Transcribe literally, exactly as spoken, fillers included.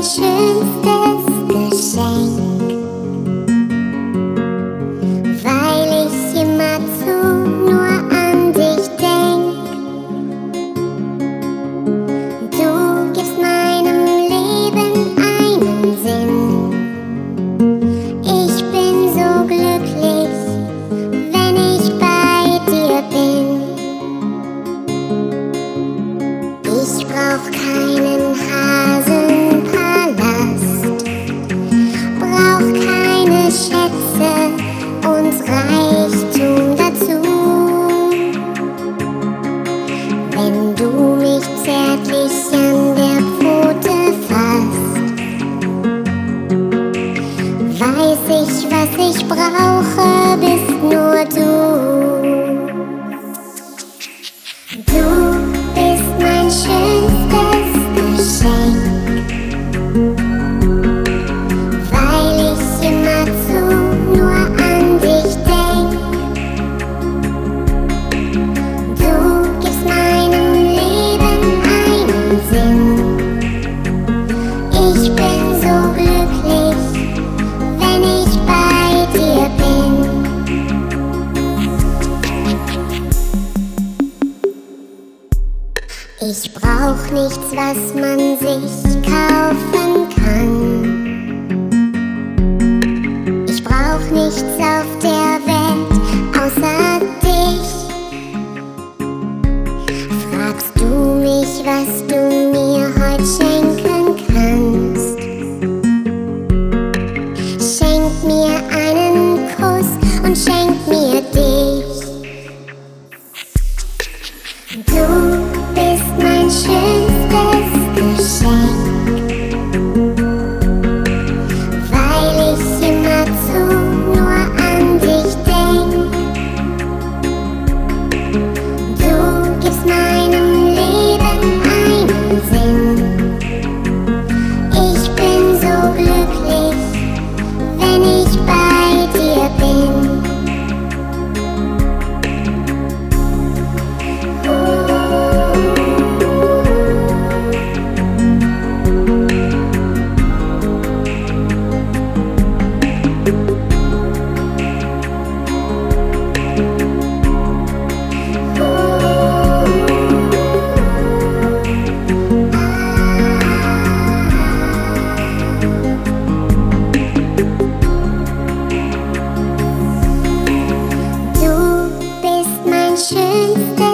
mein schönstes Geschenk, weil ich immerzu nur an dich denk. Du gibst meinem Leben einen Sinn. Ich bin so glücklich, wenn ich bei dir bin. Ich brauch keinen Hasenpalast, brauch keine Schätze und Reichtum dazu. Wenn du mich zärtlich an der Pfote fasst, weiß ich, was ich brauche, bist nur du. Du bist mein schönstes Geschenk, weil ich immerzu nur an dich denk. Du gibst meinem Leben einen Sinn. Ich bin so glücklich, wenn ich bei dir bin. Ich brauch nichts, was man sich kaufen kann. Ich brauch nichts auf der Welt außer dich. Fragst du mich, was du mir heute schenken kannst? Schenk mir einen Kuss und schenk mir dich. Du bist mein schönstes Geschenk, weil ich immerzu nur an dich denk. Du gibst meinem Leben einen Sinn. Ich bin so glücklich, wenn ich bei dir bin. Du bist mein schönstes